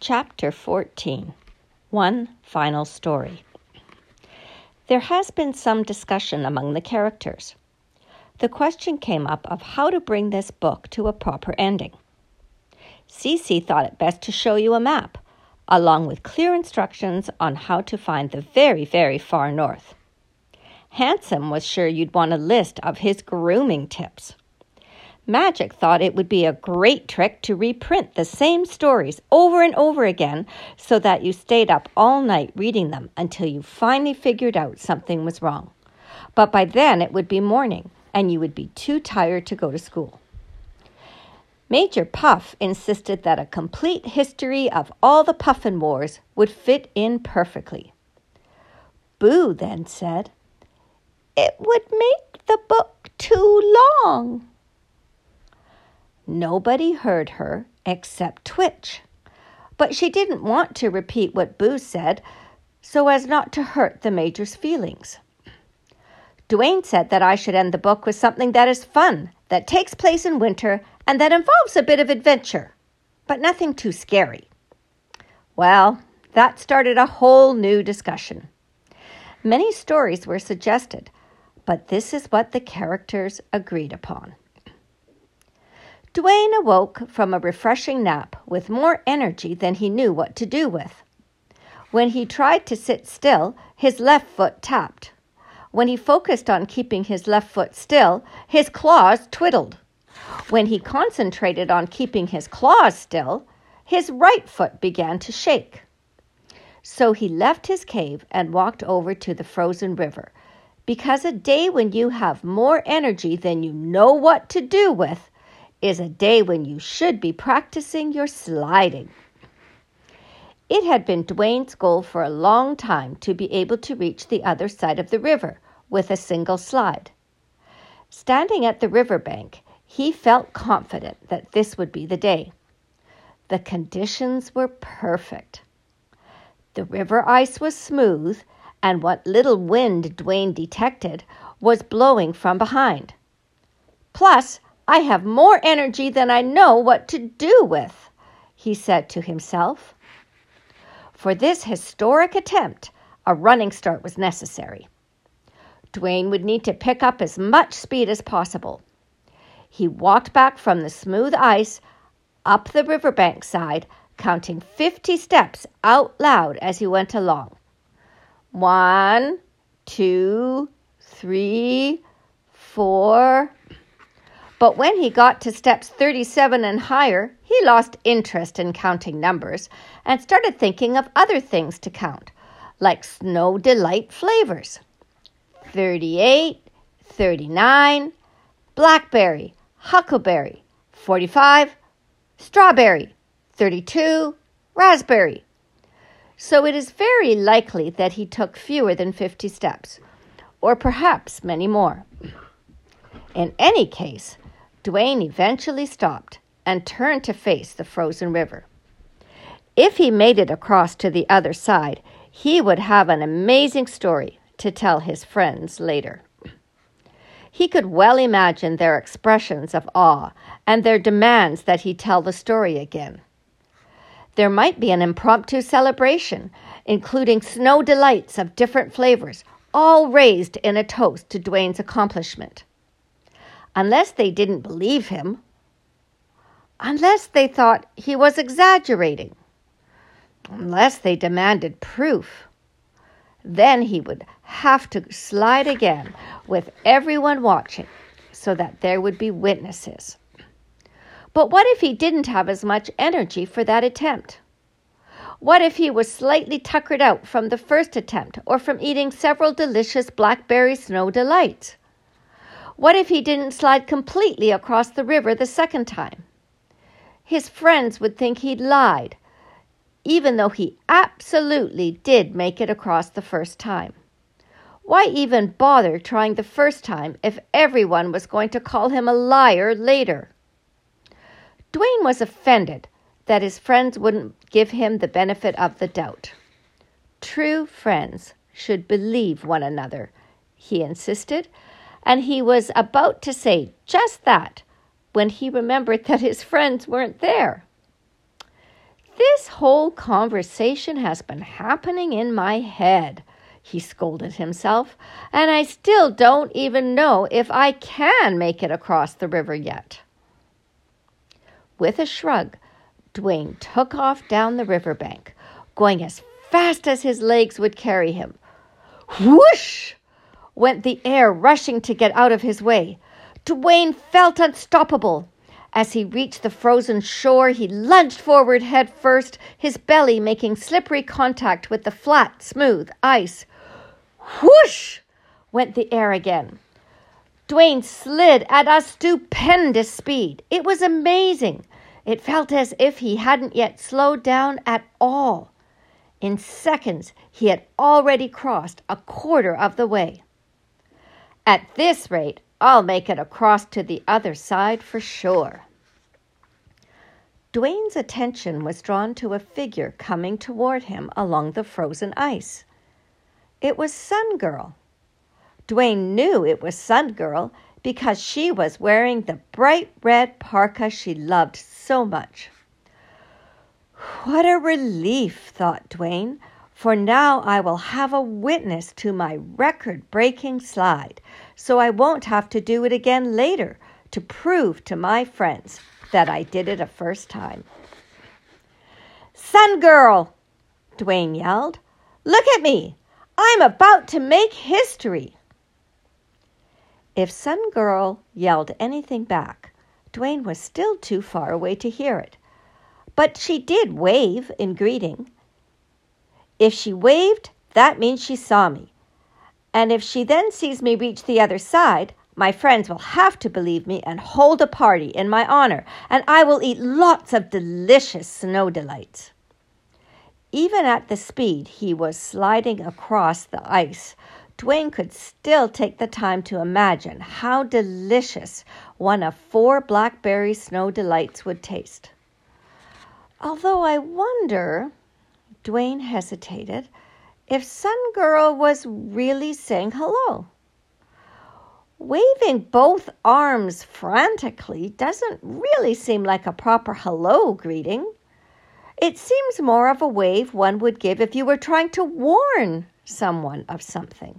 Chapter 14. One Final Story. There has been some discussion among the characters. The question came up of how to bring this book to a proper ending. Cece thought it best to show you a map, along with clear instructions on how to find the very, very far north. Handsome was sure you'd want a list of his grooming tips. Magic thought it would be a great trick to reprint the same stories over and over again so that you stayed up all night reading them until you finally figured out something was wrong. But by then it would be morning and you would be too tired to go to school. Major Puff insisted that a complete history of all the Puffin Wars would fit in perfectly. Boo then said, "It would make the book too long." Nobody heard her except Twitch, but she didn't want to repeat what Boo said so as not to hurt the Major's feelings. Dwayne said that I should end the book with something that is fun, that takes place in winter, and that involves a bit of adventure, but nothing too scary. Well, that started a whole new discussion. Many stories were suggested, but this is what the characters agreed upon. Dwayne awoke from a refreshing nap with more energy than he knew what to do with. When he tried to sit still, his left foot tapped. When he focused on keeping his left foot still, his claws twiddled. When he concentrated on keeping his claws still, his right foot began to shake. So he left his cave and walked over to the frozen river, because a day when you have more energy than you know what to do with is a day when you should be practicing your sliding. It had been Dwayne's goal for a long time to be able to reach the other side of the river with a single slide. Standing at the riverbank, he felt confident that this would be the day. The conditions were perfect. The river ice was smooth, and what little wind Dwayne detected was blowing from behind. Plus, I have more energy than I know what to do with, he said to himself. For this historic attempt, a running start was necessary. Dwayne would need to pick up as much speed as possible. He walked back from the smooth ice up the riverbank side, counting 50 steps out loud as he went along. 1, 2, 3, 4... But when he got to steps 37 and higher, he lost interest in counting numbers and started thinking of other things to count, like Snow Delight flavors. 38, 39, blackberry, huckleberry, 45, strawberry, 32, raspberry. So it is very likely that he took fewer than 50 steps, or perhaps many more. In any case, Dwayne eventually stopped and turned to face the frozen river. If he made it across to the other side, he would have an amazing story to tell his friends later. He could well imagine their expressions of awe and their demands that he tell the story again. There might be an impromptu celebration, including snow delights of different flavors, all raised in a toast to Dwayne's accomplishment. Unless they didn't believe him, unless they thought he was exaggerating, unless they demanded proof, then he would have to slide again with everyone watching so that there would be witnesses. But what if he didn't have as much energy for that attempt? What if he was slightly tuckered out from the first attempt or from eating several delicious blackberry snow delights? What if he didn't slide completely across the river the second time? His friends would think he'd lied, even though he absolutely did make it across the first time. Why even bother trying the first time if everyone was going to call him a liar later? Dwayne was offended that his friends wouldn't give him the benefit of the doubt. True friends should believe one another, he insisted, and he was about to say just that when he remembered that his friends weren't there. This whole conversation has been happening in my head," he scolded himself, "and I still don't even know if I can make it across the river yet." With a shrug, Dwayne took off down the riverbank, going as fast as his legs would carry him. Whoosh! Went the air rushing to get out of his way. Dwayne felt unstoppable. As he reached the frozen shore, he lunged forward head first, his belly making slippery contact with the flat, smooth ice. Whoosh! Went the air again. Dwayne slid at a stupendous speed. It was amazing. It felt as if he hadn't yet slowed down at all. In seconds, he had already crossed a quarter of the way. "At this rate, I'll make it across to the other side for sure." Dwayne's attention was drawn to a figure coming toward him along the frozen ice. It was Sun Girl. Dwayne knew it was Sun Girl because she was wearing the bright red parka she loved so much. "What a relief," thought Dwayne, "for now I will have a witness to my record-breaking slide, so I won't have to do it again later to prove to my friends that I did it a first time." "Sun Girl!" Dwayne yelled. "Look at me! I'm about to make history!" If Sun Girl yelled anything back, Dwayne was still too far away to hear it. But she did wave in greeting. If she waved, that means she saw me. And if she then sees me reach the other side, my friends will have to believe me and hold a party in my honor, and I will eat lots of delicious snow delights. Even at the speed he was sliding across the ice, Dwayne could still take the time to imagine how delicious one of 4 blackberry snow delights would taste. Although I wonder, Dwayne hesitated, if Sun Girl was really saying hello. Waving both arms frantically doesn't really seem like a proper hello greeting. It seems more of a wave one would give if you were trying to warn someone of something.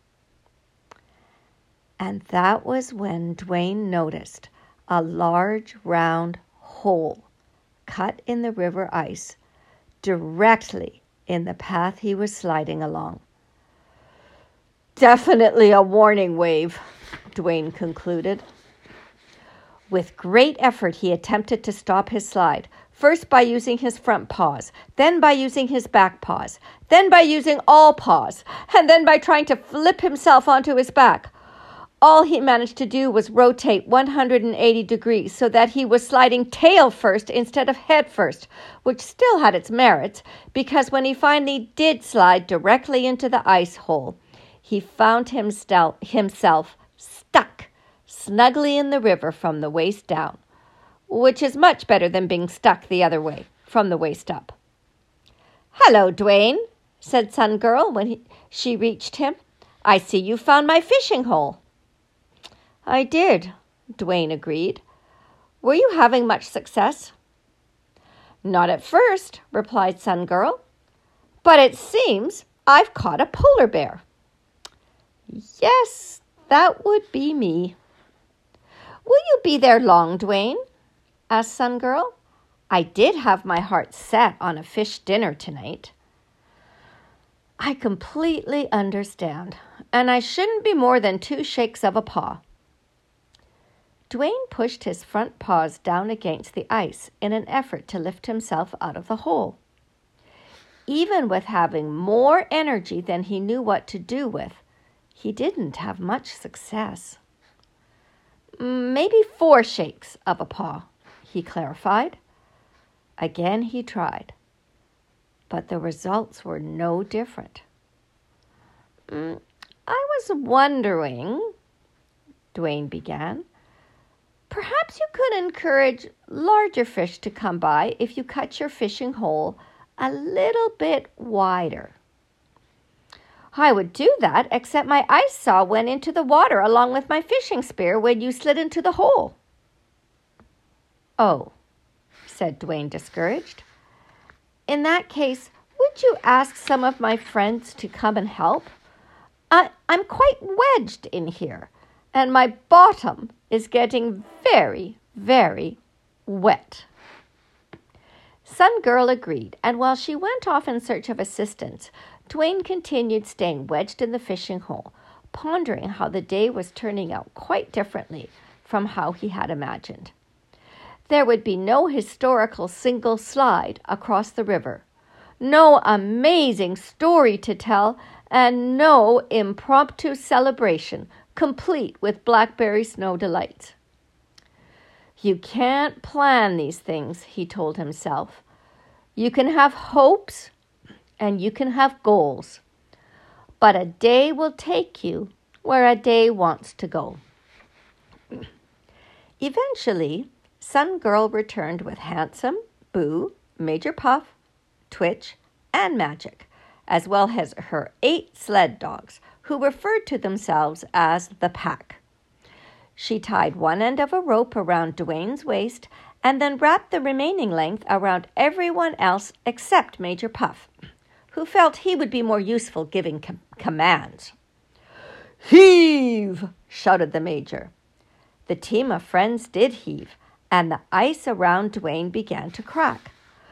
And that was when Dwayne noticed a large round hole cut in the river ice directly in the path he was sliding along. "Definitely a warning wave," Dwayne concluded. With great effort, he attempted to stop his slide, first by using his front paws, then by using his back paws, then by using all paws, and then by trying to flip himself onto his back. All he managed to do was rotate 180 degrees so that he was sliding tail first instead of head first, which still had its merits, because when he finally did slide directly into the ice hole, he found himself stuck snugly in the river from the waist down, which is much better than being stuck the other way, from the waist up. "Hello, Dwayne," said Sun Girl when she reached him. "I see you found my fishing hole." "I did," Dwayne agreed. "Were you having much success?" "Not at first," replied Sun Girl. "But it seems I've caught a polar bear." "Yes, that would be me." "Will you be there long, Dwayne?" asked Sun Girl. "I did have my heart set on a fish dinner tonight." "I completely understand, and I shouldn't be more than 2 shakes of a paw." Dwayne pushed his front paws down against the ice in an effort to lift himself out of the hole. Even with having more energy than he knew what to do with, he didn't have much success. "Maybe 4 shakes of a paw," he clarified. Again he tried, but the results were no different. "I was wondering," Dwayne began, "perhaps you could encourage larger fish to come by if you cut your fishing hole a little bit wider." "I would do that, except my ice saw went into the water along with my fishing spear when you slid into the hole." "Oh," said Dwayne, discouraged. In that case, would you ask some of my friends to come and help? I'm quite wedged in here, and my bottom is getting very, very wet." Sun Girl agreed, and while she went off in search of assistance, Dwayne continued staying wedged in the fishing hole, pondering how the day was turning out quite differently from how he had imagined. There would be no historical single slide across the river, no amazing story to tell, and no impromptu celebration complete with blackberry snow delights. "You can't plan these things," he told himself. "You can have hopes and you can have goals, but a day will take you where a day wants to go." Eventually, Sun Girl returned with Handsome, Boo, Major Puff, Twitch, and Magic, as well as her 8 sled dogs, who referred to themselves as the Pack. She tied one end of a rope around Dwayne's waist and then wrapped the remaining length around everyone else except Major Puff, who felt he would be more useful giving commands. "Heave!" shouted the Major. The team of friends did heave, and the ice around Dwayne began to crack.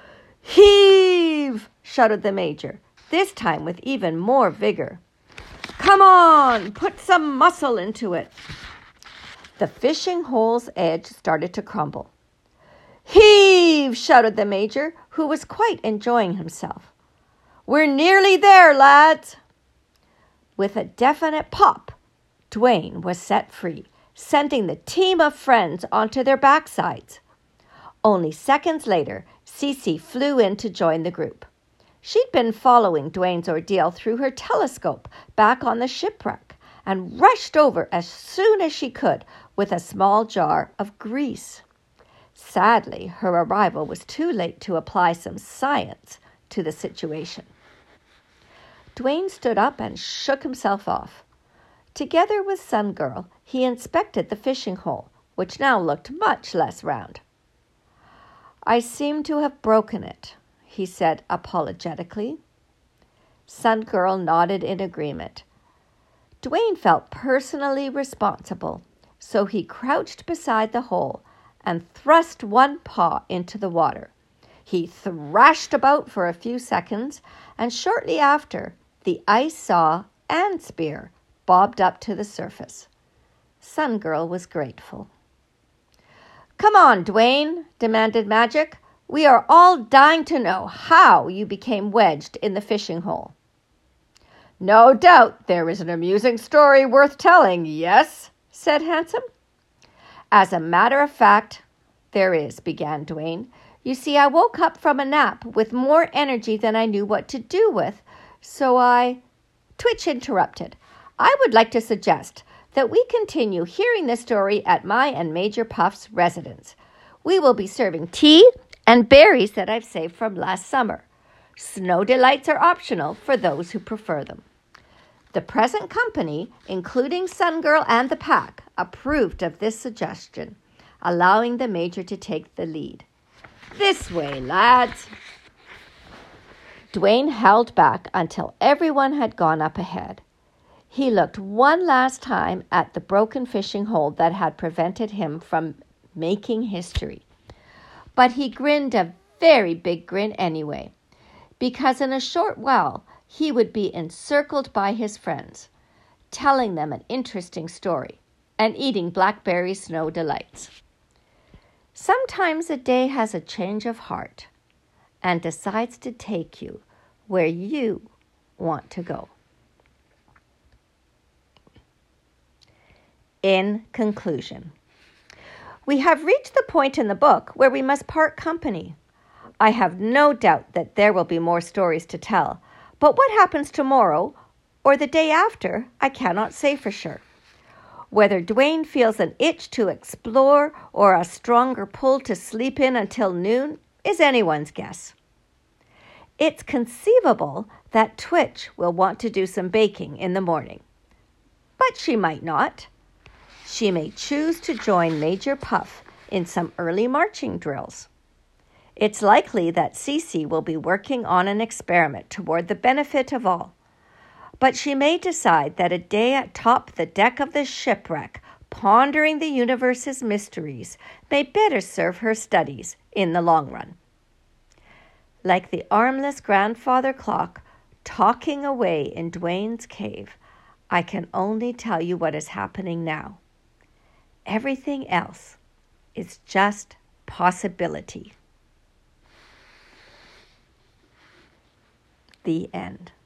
"Heave!" shouted the Major, this time with even more vigor. "Come on, put some muscle into it." The fishing hole's edge started to crumble. "Heave!" shouted the Major, who was quite enjoying himself. "We're nearly there, lads." With a definite pop, Dwayne was set free, sending the team of friends onto their backsides. Only seconds later, Cece flew in to join the group. She'd been following Dwayne's ordeal through her telescope back on the shipwreck and rushed over as soon as she could with a small jar of grease. Sadly, her arrival was too late to apply some science to the situation. Dwayne stood up and shook himself off. Together with Sun Girl, he inspected the fishing hole, which now looked much less round. "I seem to have broken it," he said apologetically. Sun Girl nodded in agreement. Dwayne felt personally responsible, so he crouched beside the hole and thrust one paw into the water. He thrashed about for a few seconds, and shortly after, the ice saw and spear bobbed up to the surface. Sun Girl was grateful. "Come on, Dwayne," demanded Magic. "We are all dying to know how you became wedged in the fishing hole." "No doubt there is an amusing story worth telling, yes?" said Handsome. "As a matter of fact, there is," began Dwayne. "You see, I woke up from a nap with more energy than I knew what to do with, so I—" Twitch interrupted. "I would like to suggest that we continue hearing the story at my and Major Puff's residence. We will be serving tea and berries that I've saved from last summer. Snow delights are optional for those who prefer them." The present company, including Sun Girl and the Pack, approved of this suggestion, allowing the Major to take the lead. "This way, lads." Dwayne held back until everyone had gone up ahead. He looked one last time at the broken fishing hole that had prevented him from making history. But he grinned a very big grin anyway, because in a short while he would be encircled by his friends, telling them an interesting story and eating blackberry snow delights. Sometimes a day has a change of heart and decides to take you where you want to go. In conclusion, we have reached the point in the book where we must part company. I have no doubt that there will be more stories to tell, but what happens tomorrow or the day after, I cannot say for sure. Whether Dwayne feels an itch to explore or a stronger pull to sleep in until noon is anyone's guess. It's conceivable that Twitch will want to do some baking in the morning, but she might not. She may choose to join Major Puff in some early marching drills. It's likely that Cece will be working on an experiment toward the benefit of all. But she may decide that a day atop the deck of the shipwreck, pondering the universe's mysteries, may better serve her studies in the long run. Like the armless grandfather clock talking away in Dwayne's cave, I can only tell you what is happening now. Everything else is just possibility. The end.